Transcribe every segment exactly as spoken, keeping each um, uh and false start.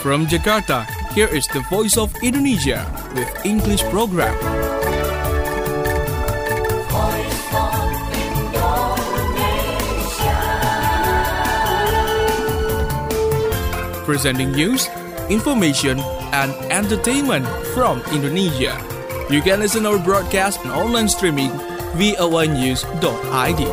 From Jakarta, here is the Voice of Indonesia with English program. Voice of Indonesia. Presenting news, information, and entertainment from Indonesia. You can listen our broadcast and online streaming v o a news dot i d.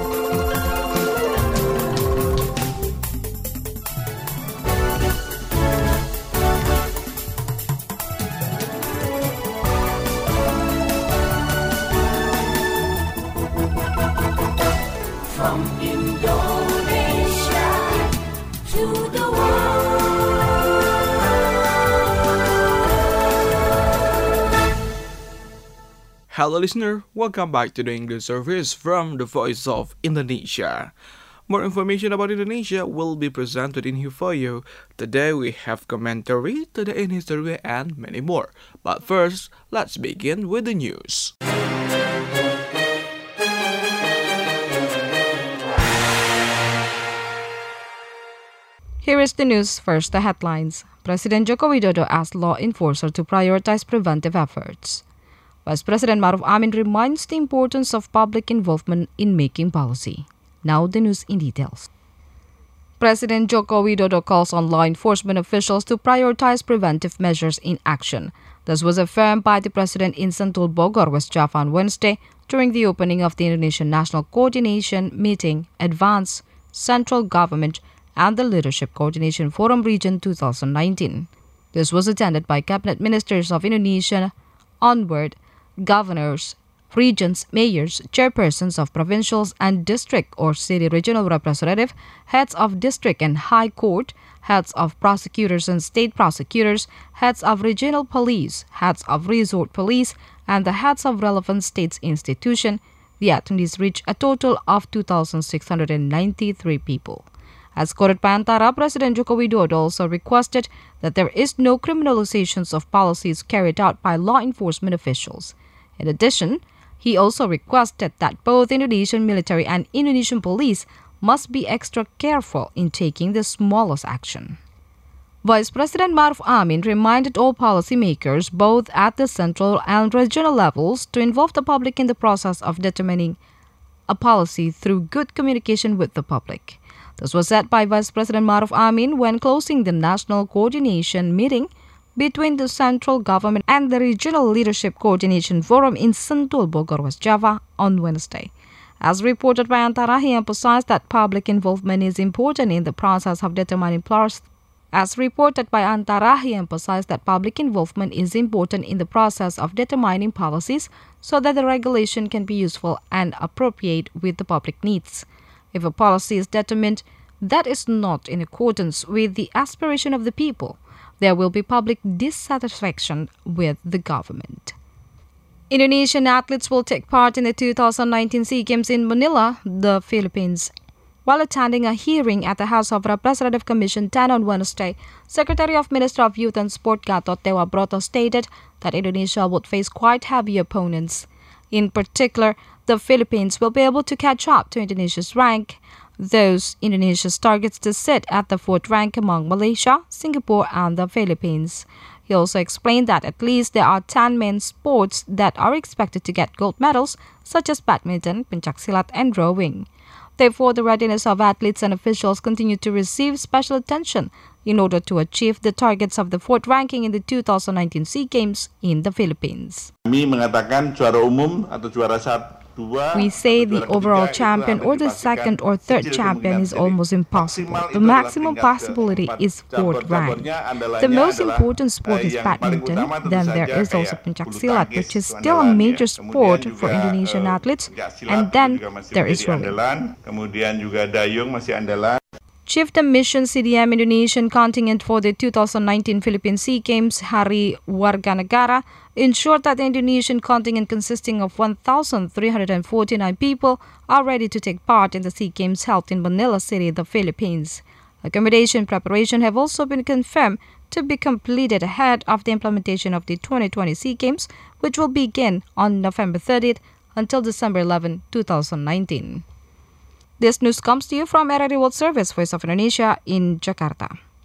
From Indonesia to the Hello listener, welcome back to the English service from the Voice of Indonesia. More information about Indonesia will be presented in here for you. Today we have commentary, today in history, and many more. But first, let's begin with the news. Here is the news. First, the headlines. President Joko Widodo asked law enforcers to prioritize preventive efforts. Vice President Maruf Amin reminds the importance of public involvement in making policy. Now the news in details. President Joko Widodo calls on law enforcement officials to prioritize preventive measures in action. This was affirmed by the President in Sentul, Bogor, West Java on Wednesday during the opening of the Indonesian National Coordination Meeting, Advance, Central Government, and the Leadership Coordination Forum Region twenty nineteen. This was attended by Cabinet Ministers of Indonesia, onward, governors, regions, mayors, chairpersons of provincials and district or city regional representative, heads of district and high court, heads of prosecutors and state prosecutors, heads of regional police, heads of resort police, and the heads of relevant states institution. The attendees reached a total of two thousand six hundred ninety-three people. As quoted by Antara, President Joko Widodo also requested that there is no criminalizations of policies carried out by law enforcement officials. In addition, he also requested that both Indonesian military and Indonesian police must be extra careful in taking the smallest action. Vice President Maruf Amin reminded all policymakers, both at the central and regional levels, to involve the public in the process of determining a policy through good communication with the public. This was said by Vice President Maruf Amin when closing the National Coordination Meeting between the central government and the Regional Leadership Coordination Forum in Sentul, Bogor, West Java on Wednesday. As reported by Antara, he emphasized that public involvement is important in the process of determining policy. As reported by Antara, he emphasized that public involvement is important in the process of determining policies so that the regulation can be useful and appropriate with the public needs. If a policy is determined that is not in accordance with the aspiration of the people, there will be public dissatisfaction with the government. Indonesian athletes will take part in the two thousand nineteen SEA Games in Manila, the Philippines. While attending a hearing at the House of Representative Commission ten on Wednesday, Secretary of Ministry of Youth and Sport Gatot Dewa Broto stated that Indonesia would face quite heavy opponents. In particular, the Philippines will be able to catch up to Indonesia's rank, those Indonesia's targets to sit at the fourth rank among Malaysia, Singapore, and the Philippines. He also explained that at least there are ten main sports that are expected to get gold medals, such as badminton, pencaksilat, and rowing. Therefore, the readiness of athletes and officials continue to receive special attention in order to achieve the targets of the fourth ranking in the two thousand nineteen SEA Games in the Philippines. Kami mengatakan juara umum atau juara satu. We say the overall champion or the second or third champion is almost impossible. The maximum possibility is fourth rank. The most important sport is badminton. Then there is also pencaksilat, which is still a major sport for Indonesian athletes. And then there is rowing. Chief de Mission C D M Indonesian contingent for the two thousand nineteen Philippine SEA Games, Hari Warganegara, ensured that the Indonesian contingent consisting of one thousand three hundred forty-nine people are ready to take part in the SEA Games held in Manila City, the Philippines. Accommodation preparation have also been confirmed to be completed ahead of the implementation of the twenty twenty SEA Games, which will begin on November thirtieth until December eleventh, two thousand nineteen. This news comes to you from R R I World Service, Voice of Indonesia in Jakarta.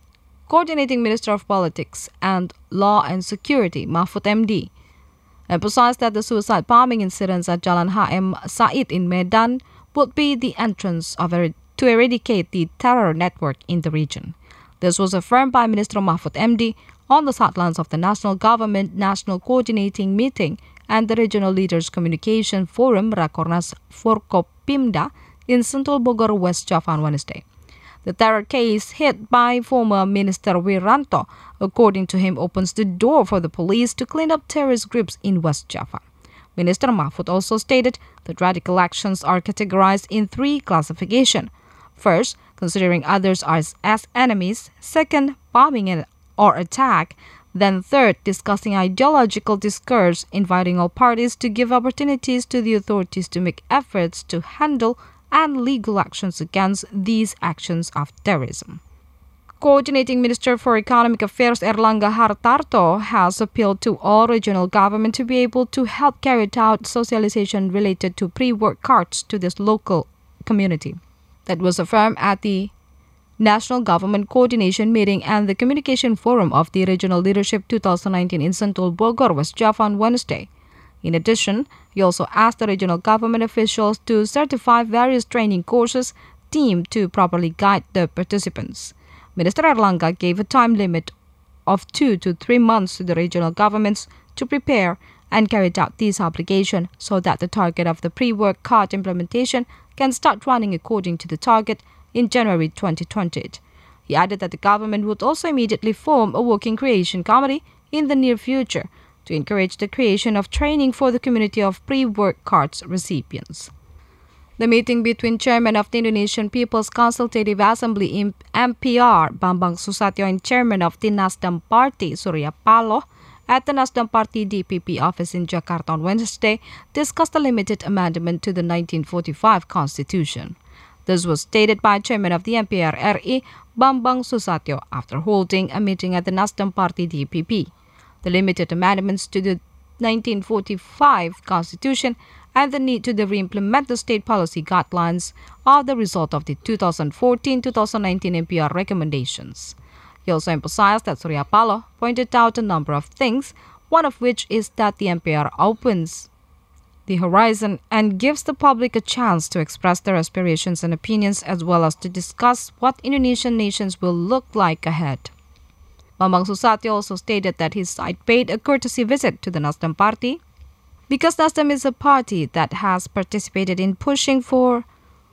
Coordinating Minister of Politics and Law and Security, Mahfud M D, emphasized that the suicide bombing incidents at Jalan H M Said in Medan would be the entrance of a, to eradicate the terror network in the region. This was affirmed by Minister Mahfud M D on the sidelines of the National Government National Coordinating Meeting and the Regional Leaders Communication Forum Rakornas Forkopimda in Sentul Bogor, West Java on Wednesday. The terror case hit by former Minister Wiranto, according to him, opens the door for the police to clean up terrorist groups in West Java. Minister Mahfud also stated that radical actions are categorized in three classifications. First, considering others as, as enemies. Second, bombing and, or attack. Then third, discussing ideological discourse, inviting all parties to give opportunities to the authorities to make efforts to handle and legal actions against these actions of terrorism. Coordinating Minister for Economic Affairs Erlangga Hartarto has appealed to all regional government to be able to help carry out socialization related to pre-work cards to this local community. That was affirmed at the National Government Coordination Meeting and the Communication Forum of the Regional Leadership twenty nineteen in Sentul Bogor, West Java on Wednesday. In addition, he also asked the regional government officials to certify various training courses deemed to properly guide the participants. Minister Erlangga gave a time limit of two to three months to the regional governments to prepare and carry out these obligations so that the target of the pre-work card implementation can start running according to the target in January twenty twenty. He added that the government would also immediately form a working creation committee in the near future to encourage the creation of training for the community of pre-work cards recipients. The meeting between Chairman of the Indonesian People's Consultative Assembly M P R, Bambang Susatyo, and Chairman of the Nasdem Party, Surya Paloh, at the Nasdem Party D P P office in Jakarta on Wednesday, discussed a limited amendment to the nineteen forty-five Constitution. This was stated by Chairman of the M P R R I, Bambang Susatyo, after holding a meeting at the Nasdem Party D P P. The limited amendments to the nineteen forty-five Constitution and the need to re-implement the state policy guidelines are the result of the two thousand fourteen to two thousand nineteen M P R recommendations. He also emphasized that Surya Paloh pointed out a number of things, one of which is that the M P R opens the horizon and gives the public a chance to express their aspirations and opinions as well as to discuss what Indonesian nations will look like ahead. Bambang Susatyo also stated that his side paid a courtesy visit to the Nasdem Party because Nasdem is a party that has participated in pushing for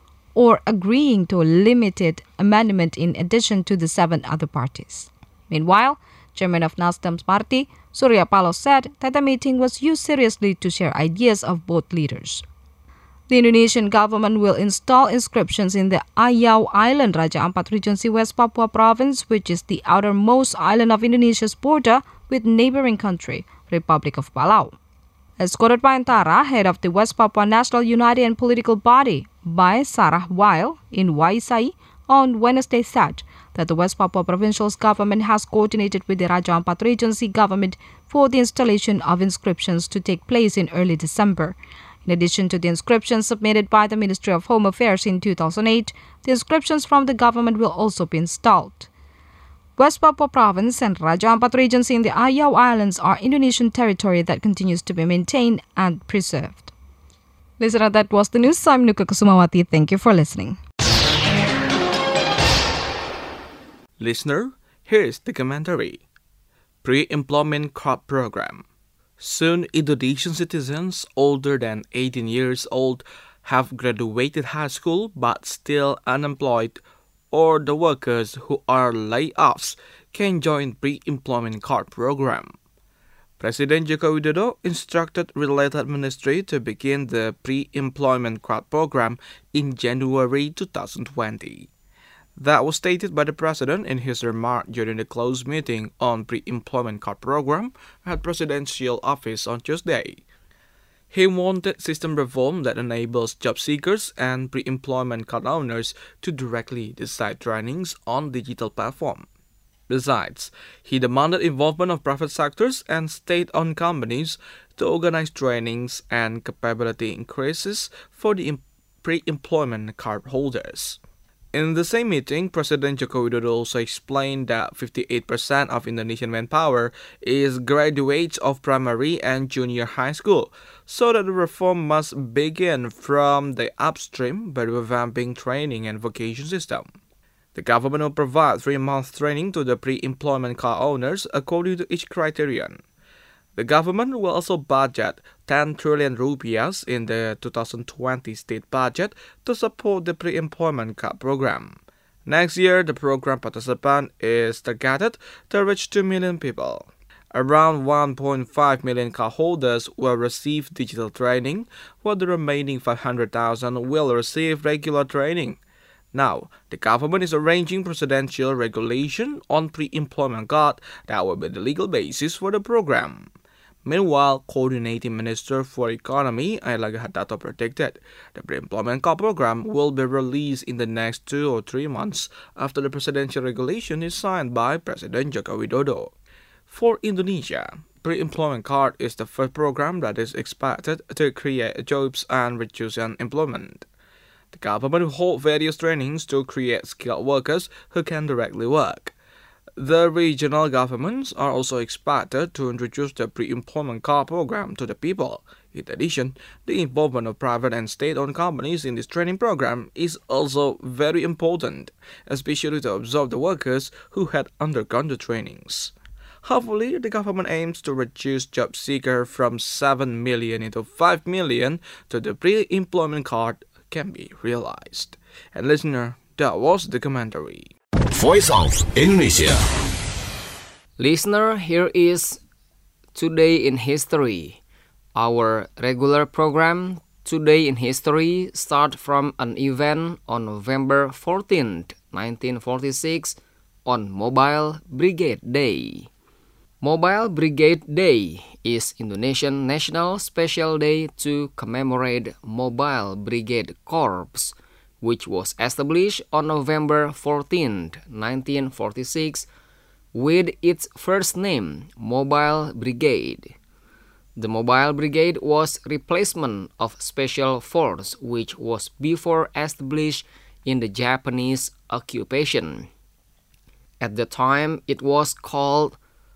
or agreeing to a limited amendment in addition to the seven other parties. Meanwhile, Chairman of Nasdem's party, Surya Paloh, said that the meeting was used seriously to share ideas of both leaders. The Indonesian government will install inscriptions in the Ayau Island, Raja Ampat Regency, West Papua Province, which is the outermost island of Indonesia's border with neighboring country, Republic of Palau. As quoted by Antara, head of the West Papua National Unity and Political Body, by Sarah Weil in Waisai, on Wednesday said that the West Papua Provincial Government has coordinated with the Raja Ampat Regency government for the installation of inscriptions to take place in early December. In addition to the inscriptions submitted by the Ministry of Home Affairs in two thousand eight, the inscriptions from the government will also be installed. West Papua Province and Raja Ampat Regency in the Ayau Islands are Indonesian territory that continues to be maintained and preserved. Listener, that was the news. I'm Nuka Kusumawati. Thank you for listening. Listener, here's the commentary. Pre-Employment Card Program. Soon, Indonesian citizens older than eighteen years old have graduated high school but still unemployed, or the workers who are layoffs can join Pre-Employment Card Program. President Joko Widodo instructed related ministry to begin the Pre-Employment Card Program in January twenty twenty. That was stated by the President in his remark during the closed meeting on Pre-Employment Card Program at Presidential Office on Tuesday. He wanted system reform that enables job seekers and pre-employment card owners to directly decide trainings on digital platform. Besides, he demanded involvement of private sectors and state-owned companies to organize trainings and capability increases for the pre-employment card holders. In the same meeting, President Joko Widodo also explained that fifty-eight percent of Indonesian manpower is graduates of primary and junior high school, so that the reform must begin from the upstream by revamping training and vocation system. The government will provide three-month training to the pre-employment car owners according to each criterion. The government will also budget ten trillion rupiahs in the two thousand twenty state budget to support the pre-employment car program. Next year, the program participant is targeted to reach two million people. Around one point five million car holders will receive digital training, while the remaining five hundred thousand will receive regular training. Now, the government is arranging presidential regulation on pre-employment card that will be the legal basis for the program. Meanwhile, Coordinating Minister for Economy, Airlangga Hartarto, predicted the pre-employment card program will be released in the next two or three months after the presidential regulation is signed by President Joko Widodo. For Indonesia, pre-employment card is the first program that is expected to create jobs and reduce unemployment. The government will hold various trainings to create skilled workers who can directly work. The regional governments are also expected to introduce the pre-employment card program to the people. In addition, the involvement of private and state-owned companies in this training program is also very important, especially to absorb the workers who had undergone the trainings. Hopefully, the government aims to reduce job seekers from seven million into five million so the pre-employment card can be realized. And listener, that was the commentary. Voice of Indonesia. Listener, here is Today in History. Our regular program, Today in History, starts from an event on November fourteenth, nineteen forty-six, on Mobile Brigade Day. Mobile Brigade Day is Indonesian National Special Day to commemorate Mobile Brigade Corps, which was established on November fourteenth, nineteen forty-six, with its first name, Mobile Brigade. The Mobile Brigade was replacement of Special Force, which was before established in the Japanese occupation. At the time, it was called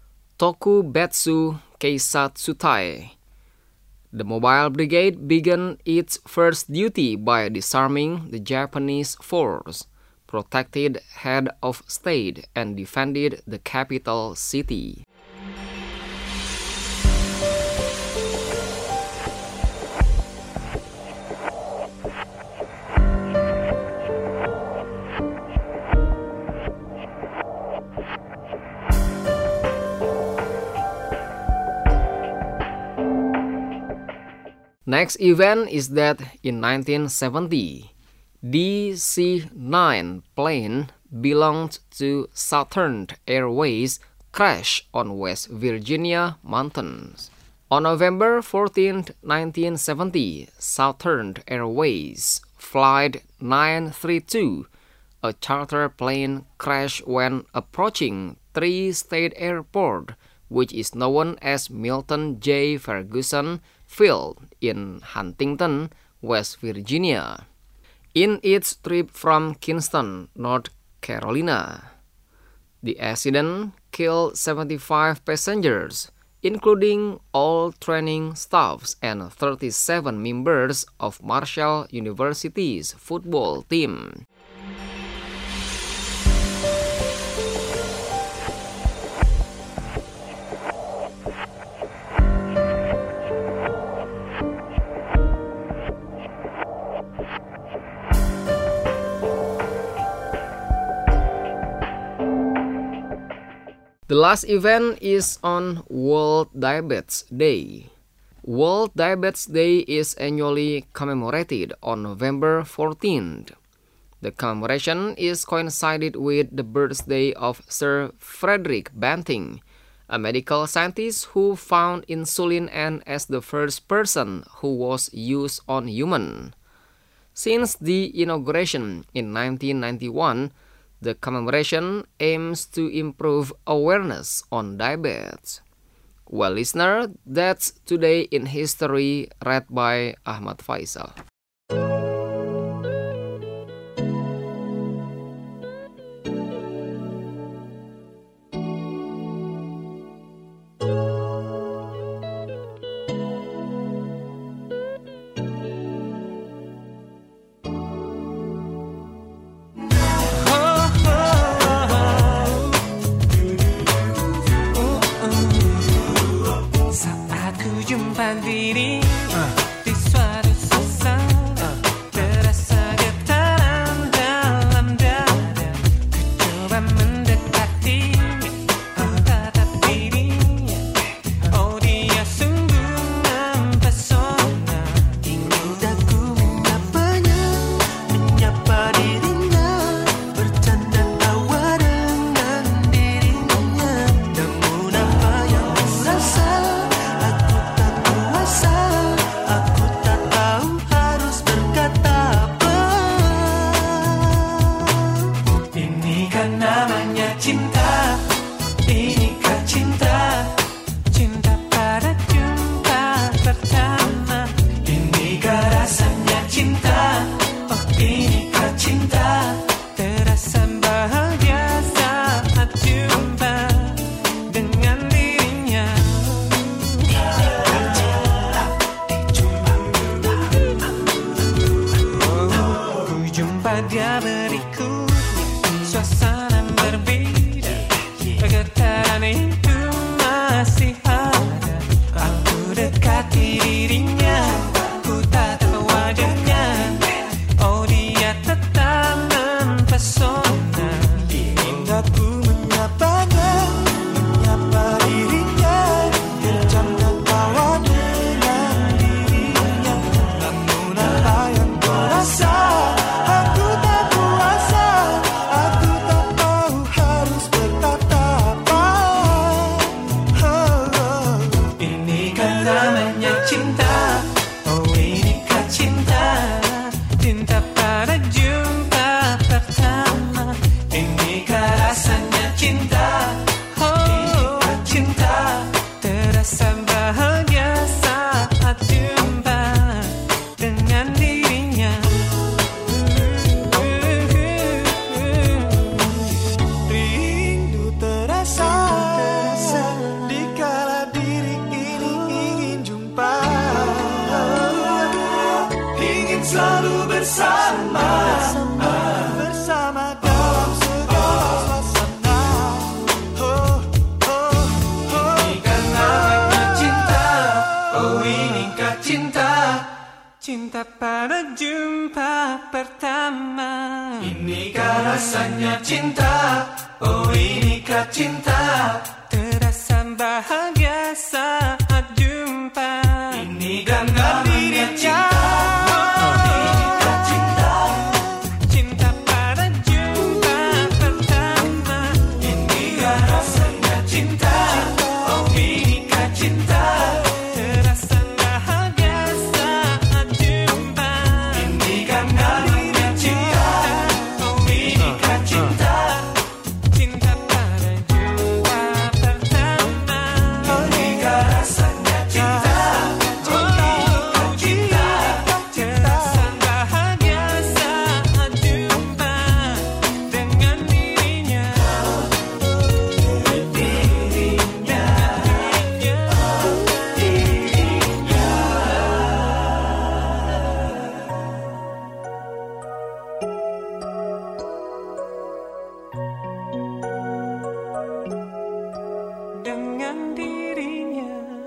Tokubetsu Keisatsutai. The Mobile Brigade began its first duty by disarming the Japanese force, protected head of state, and defended the capital city. Next event is that in nineteen seventy, D C nine plane belonged to Southern Airways crashed on West Virginia mountains. On November fourteenth, nineteen seventy, Southern Airways Flight nine thirty-two, a charter plane, crashed when approaching Tri-State Airport, which is known as Milton J. Ferguson Field in Huntington, West Virginia, in its trip from Kinston, North Carolina. The accident killed seventy-five passengers, including all training staffs and thirty-seven members of Marshall University's football team. The last event is on World Diabetes Day. World Diabetes Day is annually commemorated on November fourteenth. The commemoration is coincided with the birthday of Sir Frederick Banting, a medical scientist who found insulin and as the first person who was used on humans. Since the inauguration in nineteen ninety-one, the commemoration aims to improve awareness on diabetes. Well, listener, that's Today in History, read by Ahmad Faisal. pada berikutnya suasana berbeda, getaran itu masih ada. Aku dekati dirinya, ku tatap wajahnya, oh dia tetap mempesona. Hingga ku menyapanya, menyapa dirinya, terjam tertawa dengan dirinya. Namun apa yang ku rasa, aku tak kuasa, aku tak tahu harus berkata apa. Oh, oh. Inikah namanya cinta, oh inikah cinta, cinta pada jumpa pertama. Inikah rasanya cinta, oh inikah cinta, terasa bahagia saat jumpa dengan dirinya. Rindu terasa, dikala diri ini ingin jumpa, ingin selalu bersama, bersama dalam segala suasana. Oh, oh, oh. Inikah namanya cinta, oh inikah cinta, cinta pada jumpa pertama. Inikah rasanya cinta, oh inikah cinta, terasa bahagia saat jumpa. Inikah namanya cinta, oh inikah cinta, cinta pada jumpa pertama. Inikah rasanya cinta, oh inikah cinta, terasa bahagia saat jumpa. Inikah namanya cinta, oh inikah cinta, cinta pada jumpa pertama. Inikah rasanya cinta, oh inikah cinta, terasa bahagia saat jumpa dengan dirinya. Dirinya, dengan dirinya.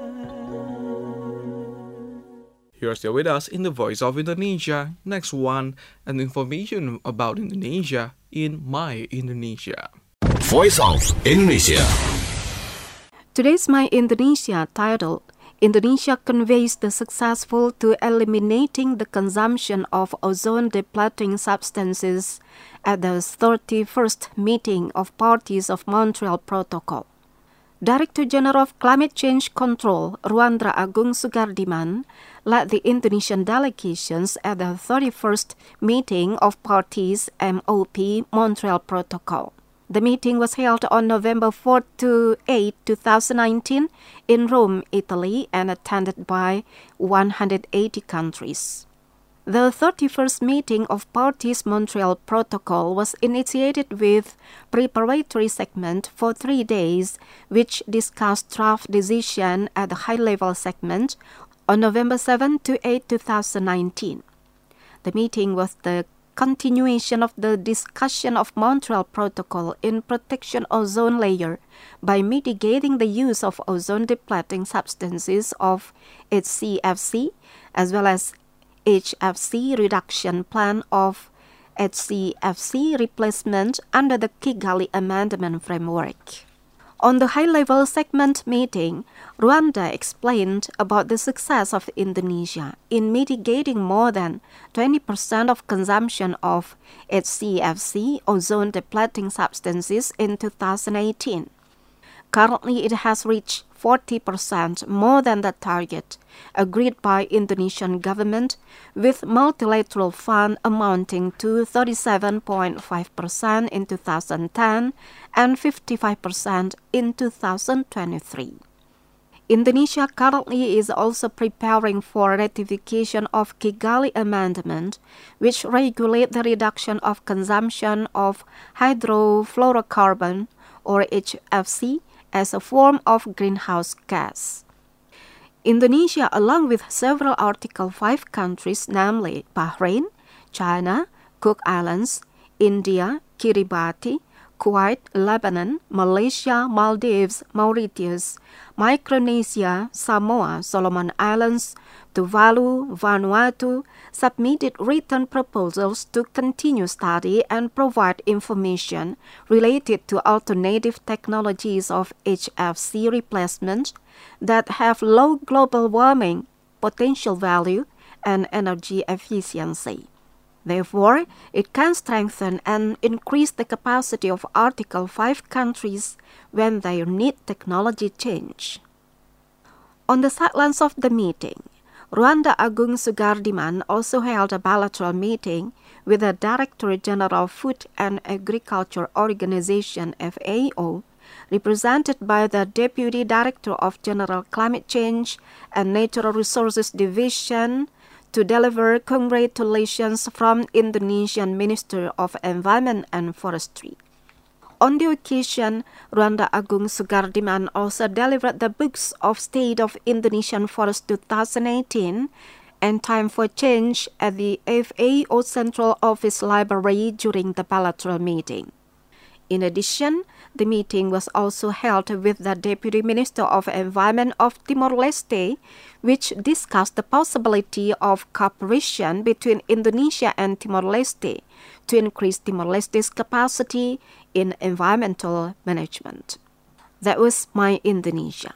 You're still with us in the Voice of Indonesia. Next one, an information about Indonesia in My Indonesia. Voice of Indonesia. Today's My Indonesia titled Indonesia conveys the successful to eliminating the consumption of ozone-depleting substances at the thirty-first meeting of parties of Montreal Protocol. Director General of Climate Change Control, Ruandra Agung Sugardiman, led the Indonesian delegations at the thirty-first meeting of parties M O P Montreal Protocol. The meeting was held on November fourth to eighth, twenty nineteen in Rome, Italy, and attended by one hundred eighty countries. The thirty-first meeting of parties Montreal Protocol was initiated with preparatory segment for three days, which discussed draft decision at the high-level segment on November seventh to eighth, twenty nineteen. The meeting was the continuation of the discussion of Montreal Protocol in protection ozone layer by mitigating the use of ozone-depleting substances of H C F C as well as H F C reduction plan of H C F C replacement under the Kigali Amendment Framework. On the high-level segment meeting, Rwanda explained about the success of Indonesia in mitigating more than twenty percent of consumption of H C F C ozone-depleting substances in two thousand eighteen. Currently, it has reached forty percent more than the target agreed by Indonesian government, with multilateral fund amounting to thirty-seven point five percent in two thousand ten and fifty-five percent in two thousand twenty-three. Indonesia currently is also preparing for ratification of Kigali Amendment, which regulate the reduction of consumption of hydrofluorocarbon, or H F C, as a form of greenhouse gas. Indonesia, along with several Article five countries, namely Bahrain, China, Cook Islands, India, Kiribati, Kuwait, Lebanon, Malaysia, Maldives, Mauritius, Micronesia, Samoa, Solomon Islands, Tuvalu, Vanuatu submitted written proposals to continue study and provide information related to alternative technologies of H F C replacement that have low global warming potential value and energy efficiency. Therefore, it can strengthen and increase the capacity of Article five countries when they need technology change. On the sidelines of the meeting, Ruanda Agung Sugardiman also held a bilateral meeting with the Director General Food and Agriculture Organization F A O, represented by the Deputy Director of General Climate Change and Natural Resources Division, to deliver congratulations from Indonesian Minister of Environment and Forestry. On the occasion, Ruanda Agung Sugardiman also delivered the books of State of Indonesian Forest twenty eighteen and Time for Change at the F A O Central Office Library during the bilateral meeting. In addition, the meeting was also held with the Deputy Minister of Environment of Timor-Leste, which discussed the possibility of cooperation between Indonesia and Timor-Leste to increase Timor-Leste's capacity in environmental management. That was My Indonesia.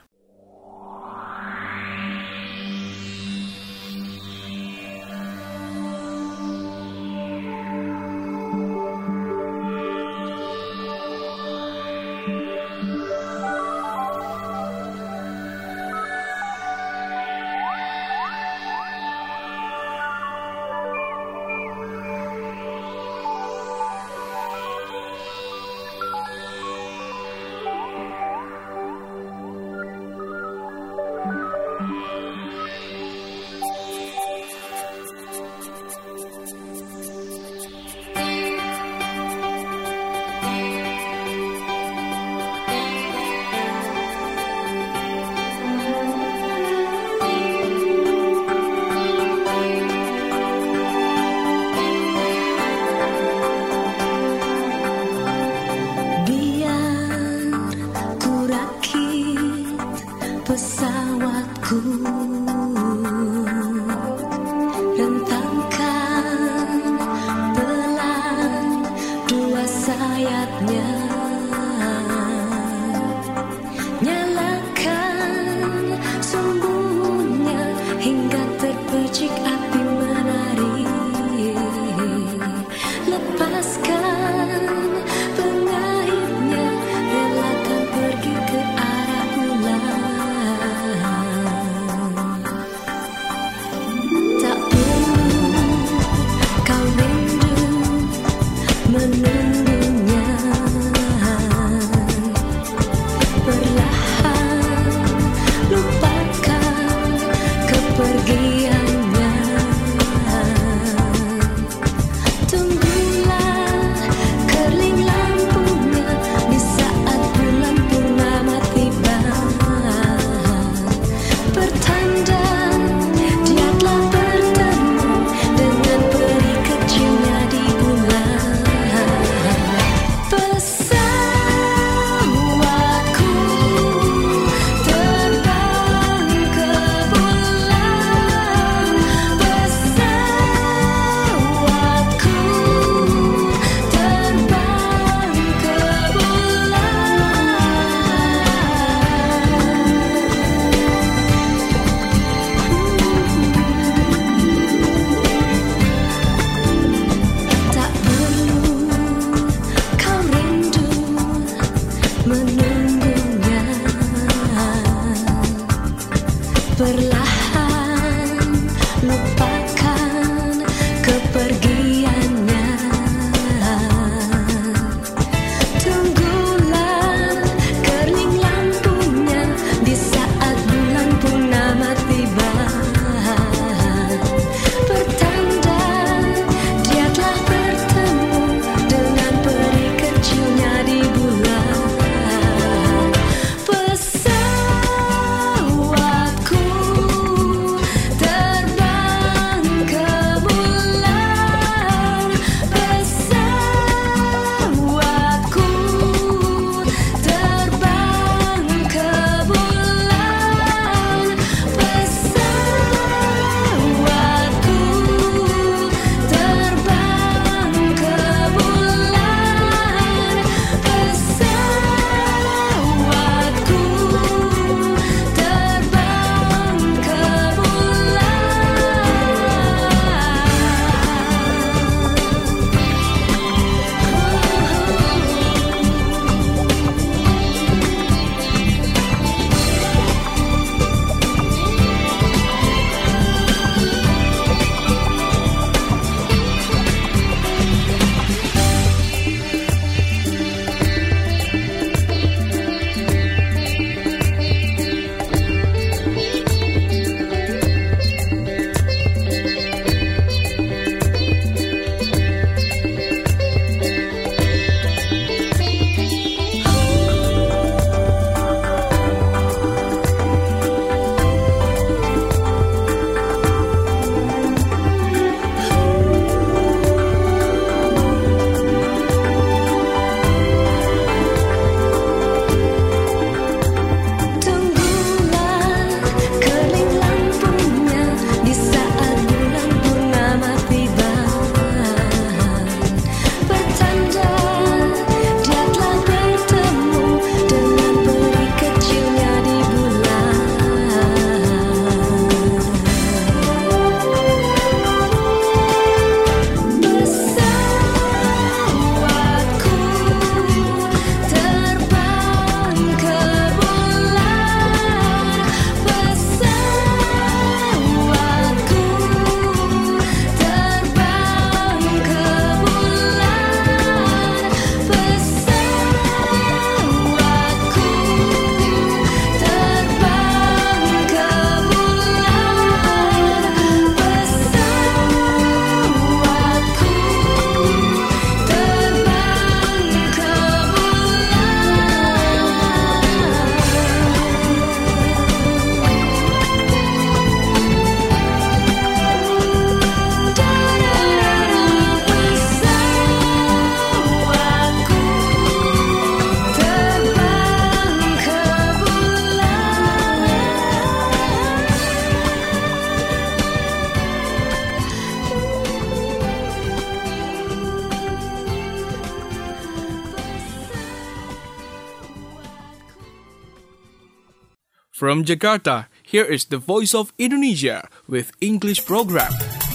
From Jakarta, here is the Voice of Indonesia with English program.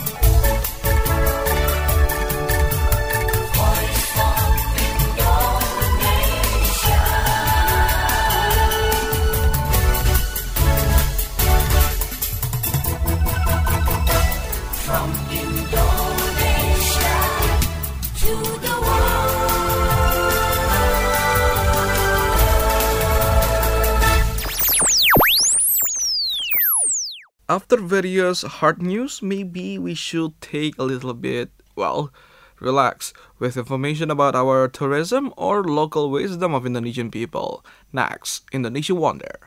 From Indonesia to the After various hard news, maybe we should take a little bit, well, relax with information about our tourism or local wisdom of Indonesian people. Next, Indonesia Wonder.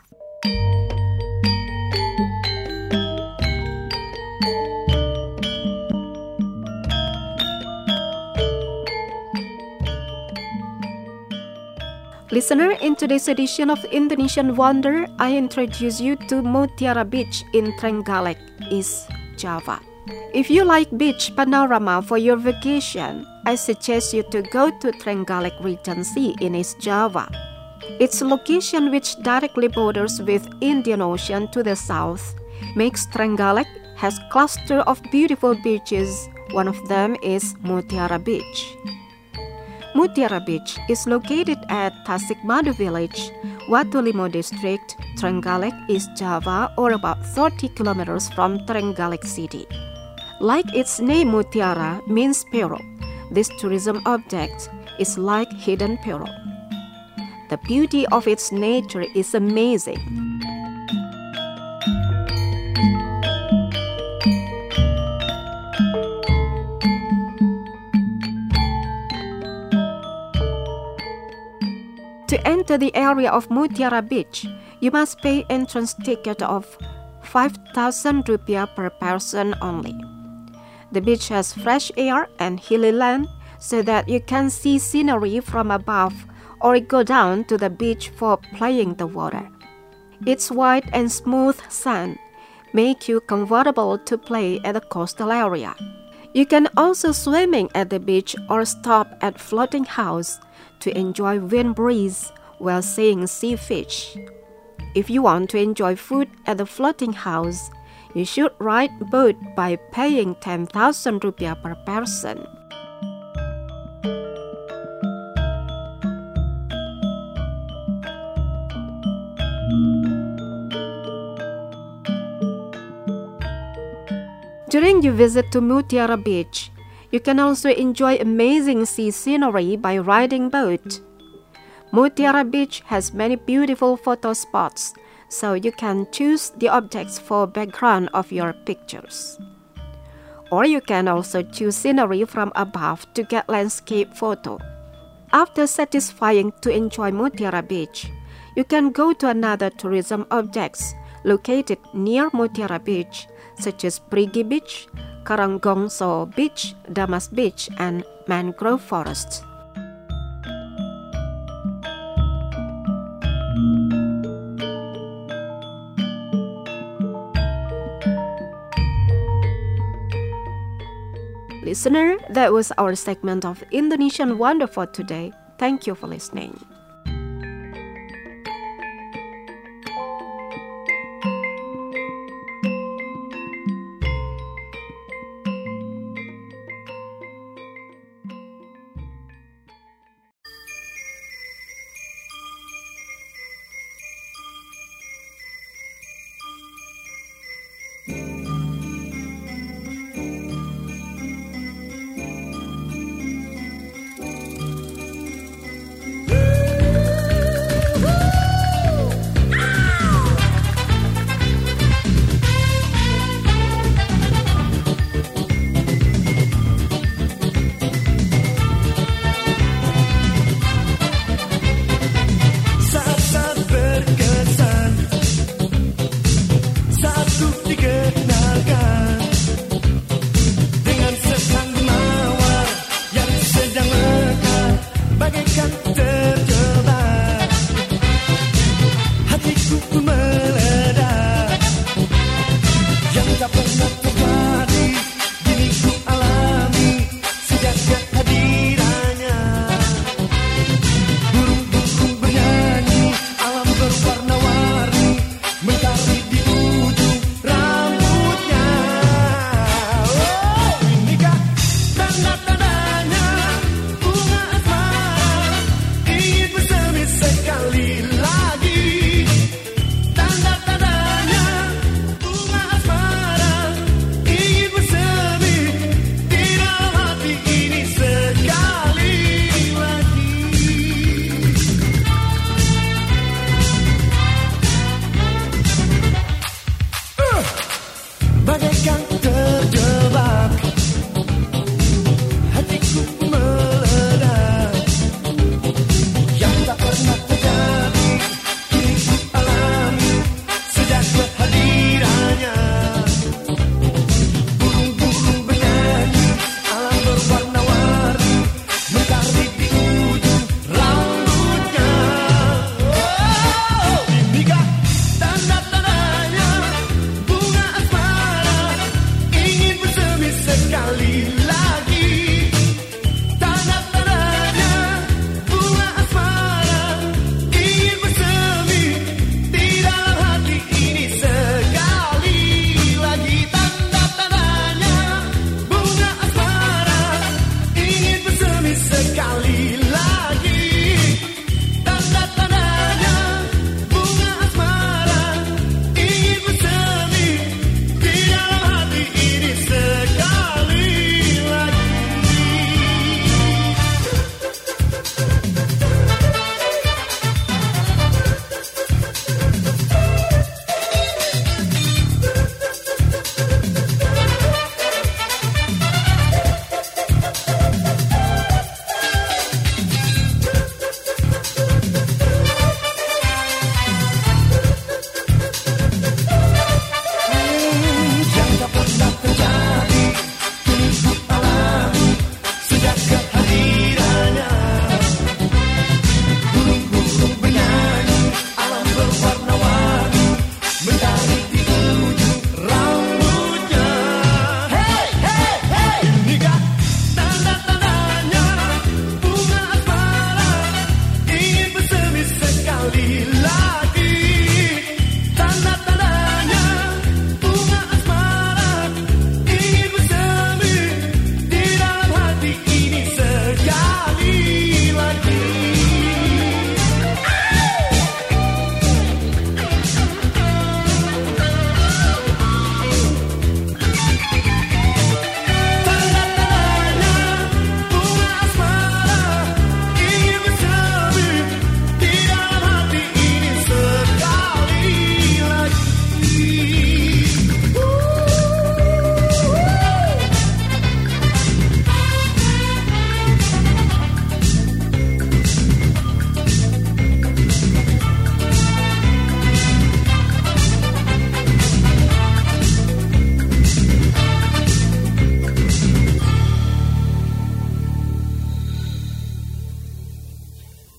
Listener, in today's edition of Indonesian Wonder, I introduce you to Mutiara Beach in Trenggalek, East Java. If you like beach panorama for your vacation, I suggest you to go to Trenggalek Regency in East Java. Its location, which directly borders with Indian Ocean to the south, makes Trenggalek has cluster of beautiful beaches. One of them is Mutiara Beach. Mutiara Beach is located at Tasikmadu Village, Watulimo District, Trenggalek, East Java, or about thirty kilometers from Trenggalek City. Like its name, Mutiara means pearl. This tourism object is like hidden pearl. The beauty of its nature is amazing. To enter the area of Mutiara Beach, you must pay entrance ticket of five thousand rupiah per person only. The beach has fresh air and hilly land so that you can see scenery from above or go down to the beach for playing the water. Its white and smooth sand make you comfortable to play at the coastal area. You can also swimming at the beach or stop at floating house to enjoy wind breeze while seeing sea fish. If you want to enjoy food at the floating house, you should ride boat by paying ten thousand rupiah per person. During your visit to Mutiara Beach, you can also enjoy amazing sea scenery by riding boat. Mutiara Beach has many beautiful photo spots, so you can choose the objects for background of your pictures. Or you can also choose scenery from above to get landscape photo. After satisfying to enjoy Mutiara Beach, you can go to another tourism objects located near Mutiara Beach, such as Perigi Beach, Karanggongso Beach, Damas Beach, and Mangrove Forest. Listener, that was our segment of Indonesian Wonder for today. Thank you for listening.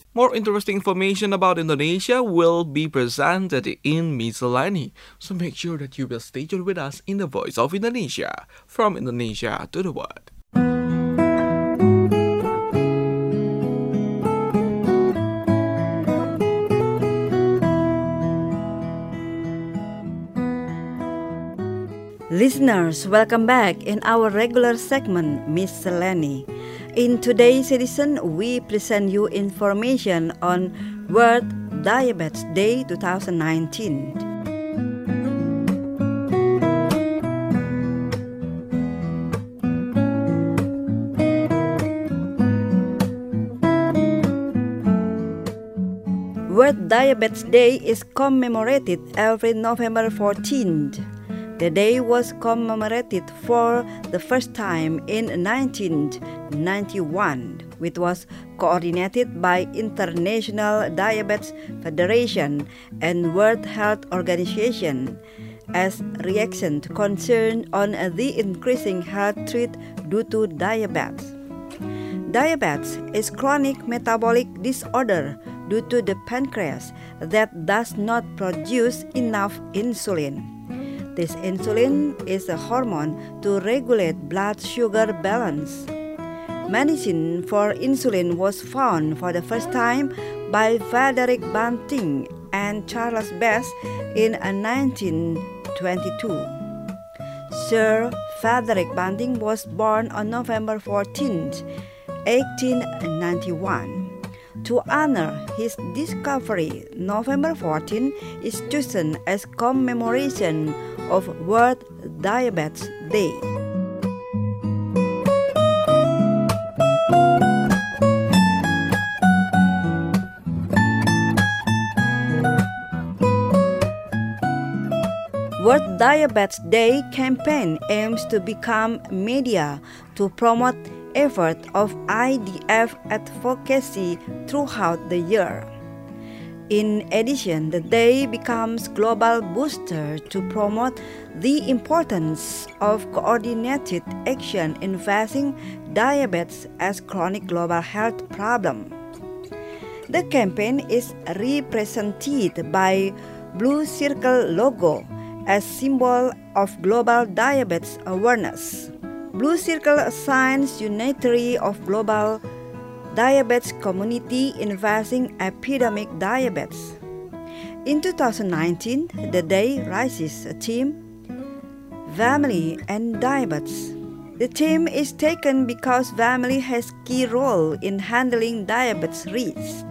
More interesting information about Indonesia will be presented in Miscellany, so make sure that you will stay tuned with us in the Voice of Indonesia, from Indonesia to the world. Listeners, welcome back in our regular segment, Miscellany. In today's edition, we present you information on World Diabetes Day twenty nineteen. World Diabetes Day is commemorated every November fourteenth. The day was commemorated for the first time in nineteen ninety-one, which was coordinated by International Diabetes Federation and World Health Organization as reaction to concern on the increasing health threat due to diabetes. Diabetes is chronic metabolic disorder due to the pancreas that does not produce enough insulin. This insulin is a hormone to regulate blood sugar balance. Medicine for insulin was found for the first time by Frederick Banting and Charles Best in nineteen twenty-two. Sir Frederick Banting was born on November fourteenth, eighteen ninety-one. To honor his discovery, November fourteenth is chosen as commemoration of World Diabetes Day. World Diabetes Day campaign aims to become media to promote effort of I D F advocacy throughout the year. In addition, the day becomes global booster to promote the importance of coordinated action in facing diabetes as chronic global health problem. The campaign is represented by Blue Circle logo as symbol of global diabetes awareness. Blue Circle assigns unitary of global diabetes community in facing epidemic diabetes. In two thousand nineteen, the day raises a theme, Family and Diabetes. The theme is taken because family has key role in handling diabetes risk.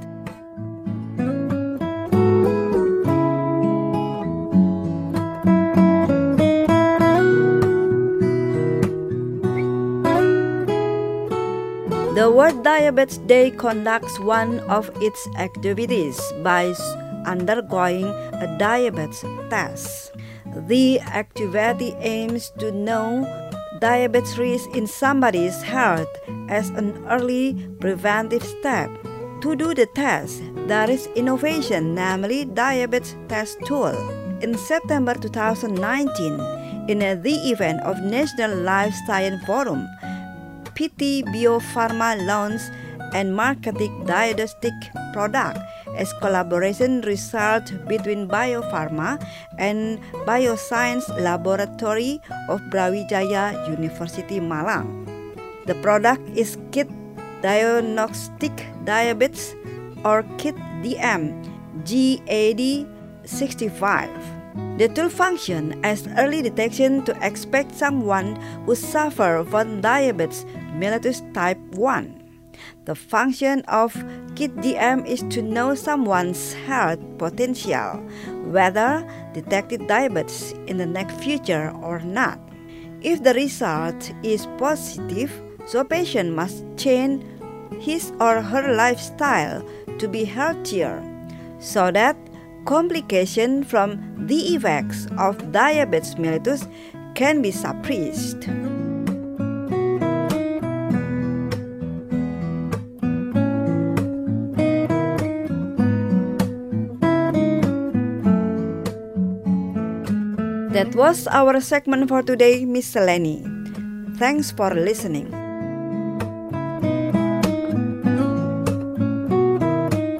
The World Diabetes Day conducts one of its activities by undergoing a diabetes test. The activity aims to know diabetes risk in somebody's health as an early preventive step. To do the test, there is innovation, namely diabetes test tool. In September two thousand nineteen, in the event of National Life Science Forum, P T Biopharma launched and marketed diagnostic product as collaboration result between Biopharma and Bioscience Laboratory of Brawijaya University Malang. The product is Kit Diagnostic Diabetes or Kit D M G A D sixty-five. The tool functions as early detection to expect someone who suffers from diabetes mellitus type one. The function of Kit D M is to know someone's health potential, whether detected diabetes in the near future or not. If the result is positive, so patient must change his or her lifestyle to be healthier, so that complications from the effects of diabetes mellitus can be suppressed. That was our segment for today, Miscellany. Thanks for listening.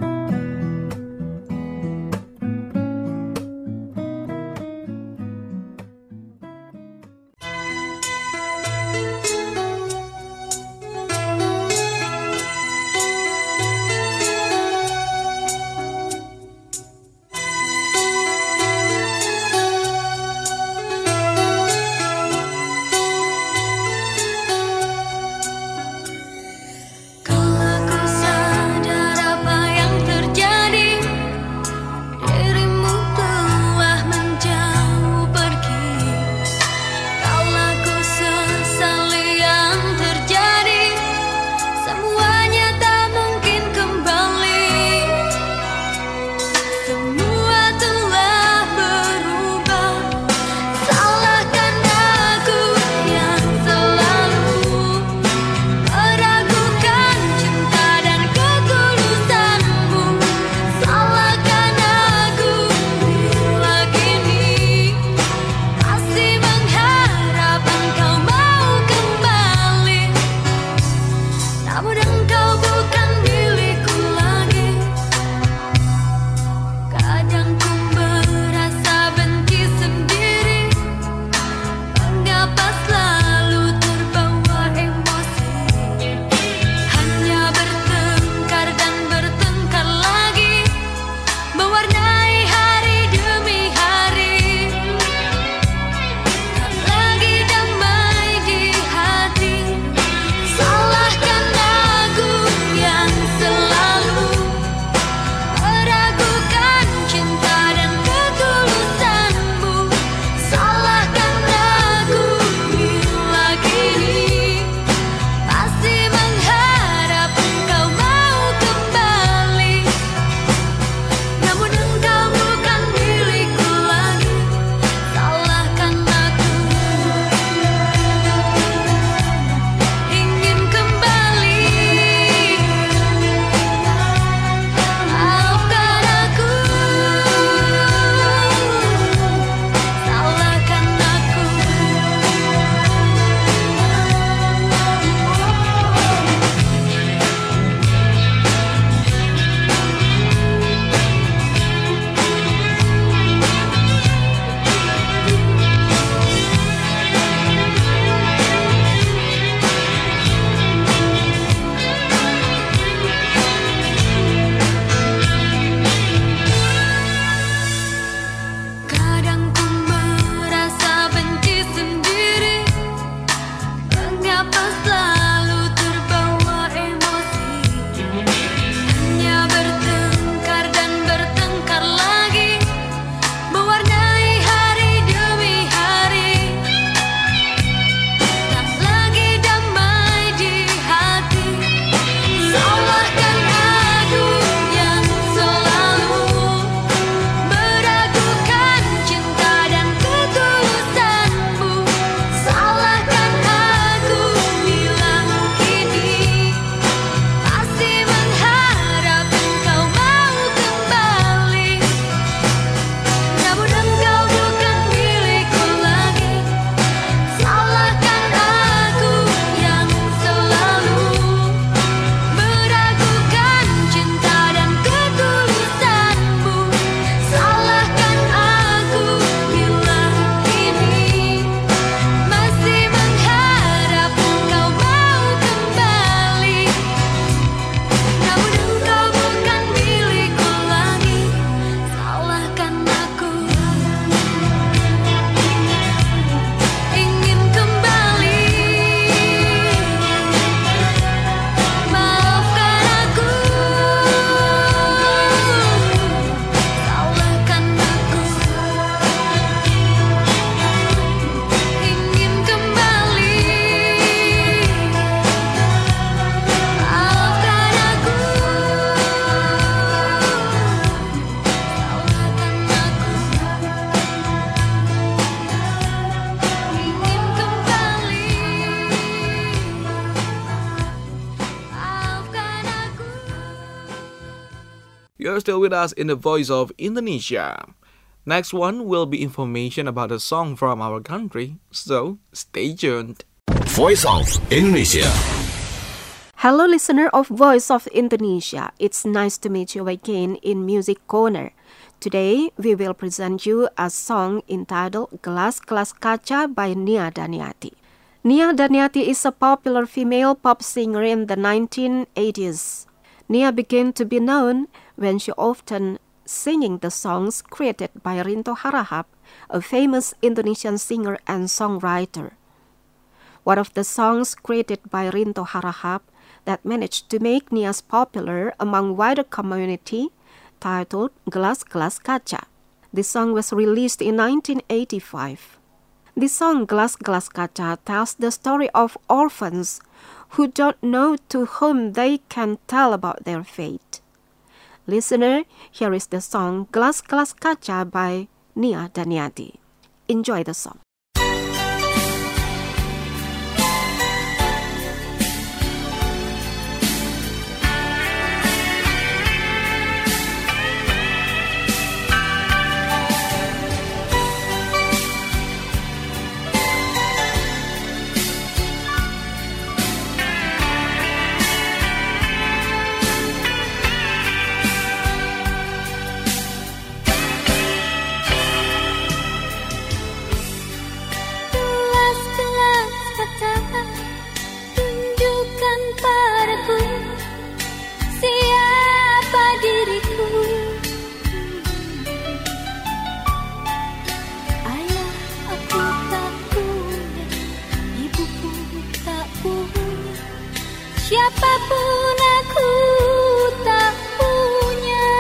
You're still with us in the Voice of Indonesia. Next one will be information about a song from our country, so stay tuned. Voice of Indonesia. Hello listener of Voice of Indonesia, it's nice to meet you again in Music Corner. Today we will present you a song entitled Gelas-Gelas Kaca by Nia Daniati. Nia Daniati is a popular female pop singer in the nineteen eighties. Nia began to be known when she often singing the songs created by Rinto Harahap, a famous Indonesian singer and songwriter. One of the songs created by Rinto Harahap that managed to make Nia popular among wider community, titled Gelas-Gelas Kaca. This song was released in nineteen eighty-five. The song Gelas-Gelas Kaca tells the story of orphans who don't know to whom they can tell about their fate. Listener, here is the song Gelas-Gelas Kaca by Nia Daniati. Enjoy the song. Siapapun aku tak punya,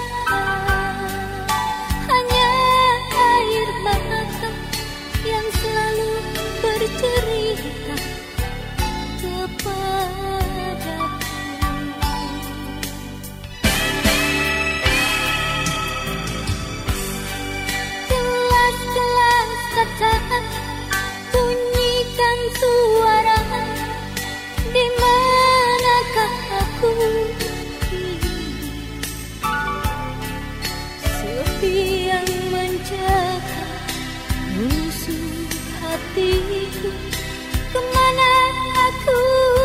hanya air mata yang selalu bercerita kepadaku. Gelas-gelas kaca bunyikan suara, di manakah aku sepi yang menjaga menusuk hatiku, kemana aku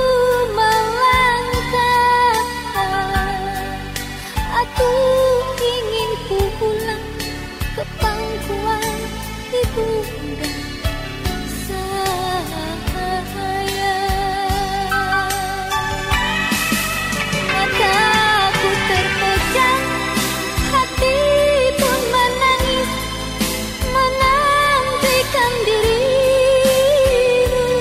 melangkah. Aku ingin pulang ke pangkuan ibunda sayang. Mataku terpejam, hati pun menangis, menantikan dirimu.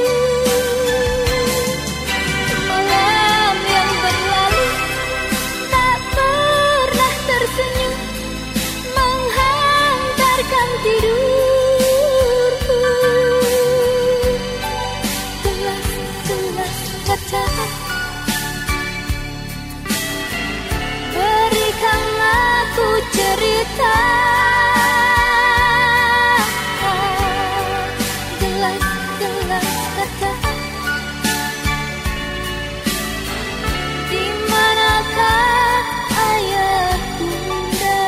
Malam yang berlalu tak pernah tersenyum, menghantarkan tidurku. Gelas-gelas kaca, berikanlah aku cerita. Gelas-gelas kaca, di manakah ayah bunda?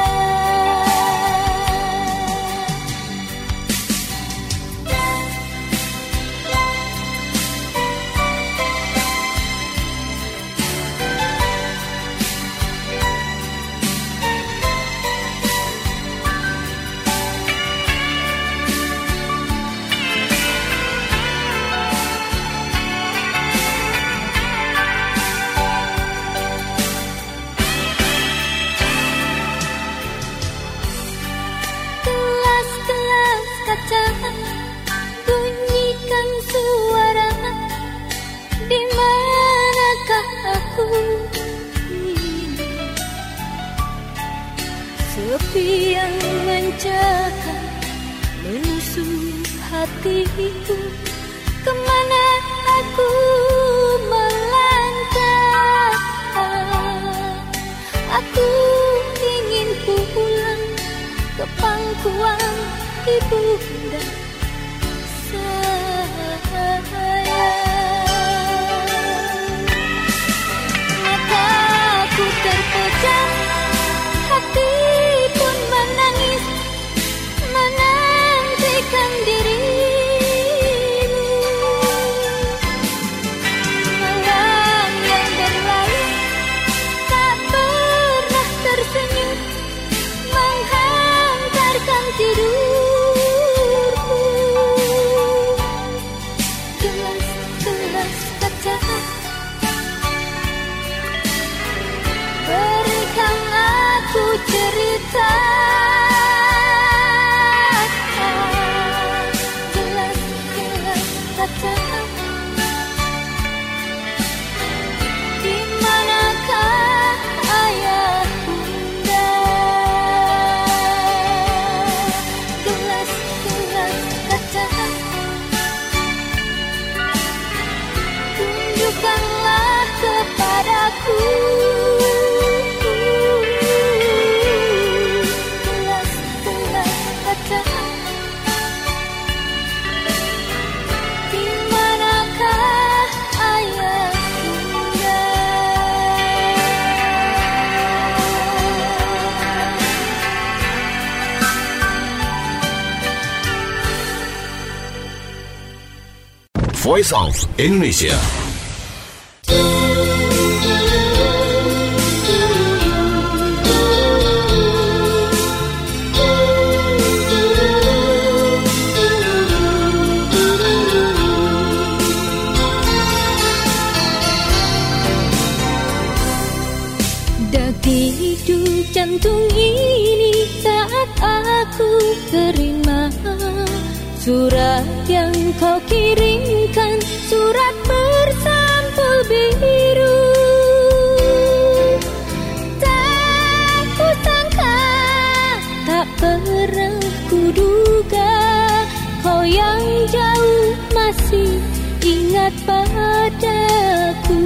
Gelas-gelas kaca bunyikan suara, di manakah aku ini? Sepi yang menjaga menusuk hatiku, kemana aku melangkah. Aku ingin pulang ke pangkuan ibunda sayang. Mataku terpejam, Voice of Indonesia. Hidup jantung ini saat aku terima surat yang kau kirimkan, surat bersampul biru. Tak kusangka, tak pernah kuduga, kau yang jauh masih ingat padaku.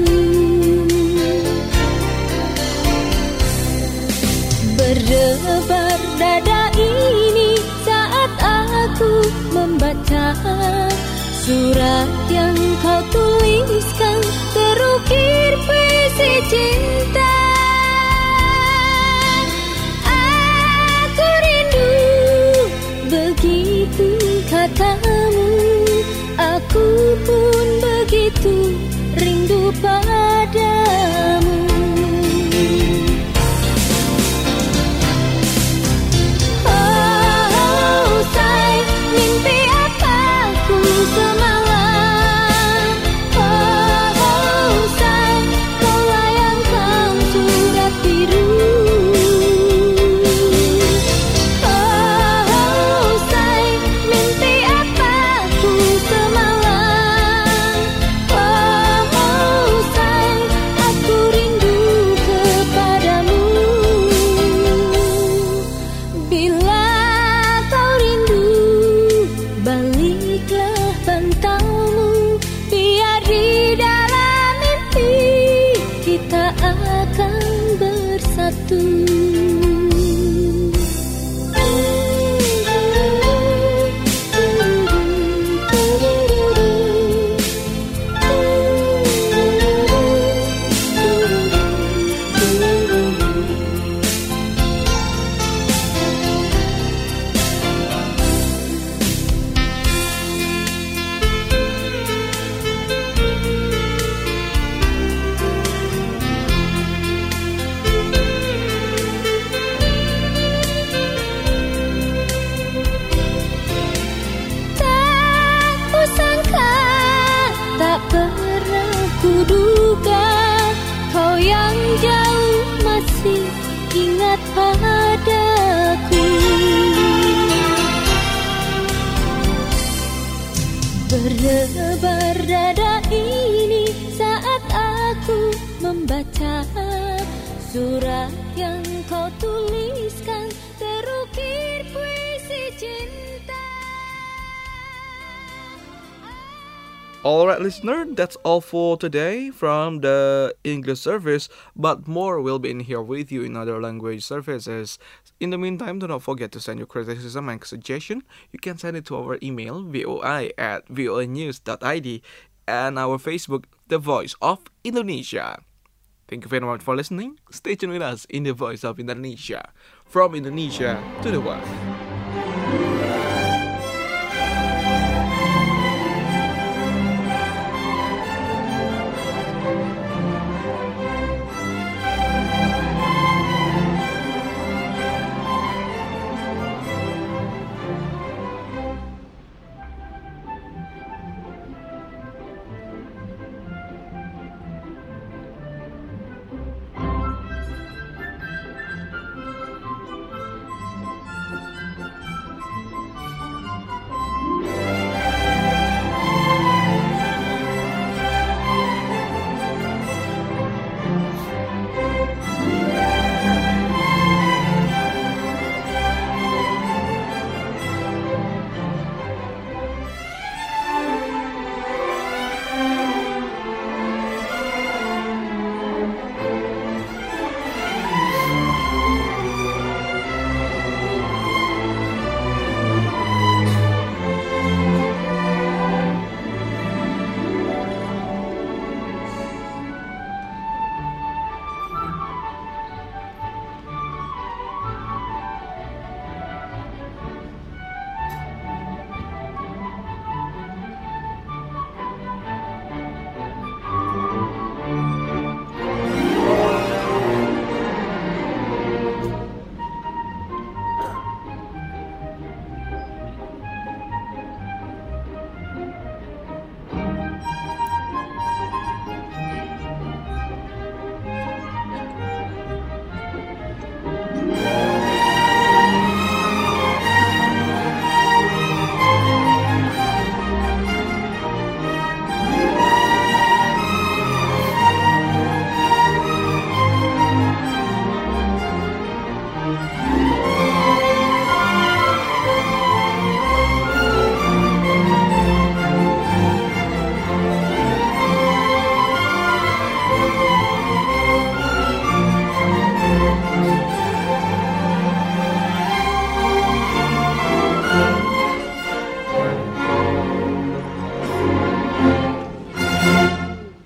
Berdebar dada ini saat aku membaca surat yang kau tuliskan, terukir puisi cinta. Aku rindu begitu katamu, aku pun begitu rindu padamu. Mimpi apaku semalam, oh, oh say, kau layangkan surat biru. Oh, oh say, mimpi apaku semalam, oh, oh say, aku rindu kepadamu. Bila baliklah pantaumu, biar di dalam mimpi kita akan bersatu. Pernah kuduga, kau yang jauh masih ingat padaku. Berdebar dada ini saat aku membaca surat yang kau tuliskan, terukir puisi cinta. Alright, listener, that's all for today from the English service, but more will be in here with you in other language services. In the meantime, do not forget to send your criticism and suggestion. You can send it to our email, voi at voanews dot id, and our Facebook, The Voice of Indonesia. Thank you very much for listening. Stay tuned with us in The Voice of Indonesia, from Indonesia to the world.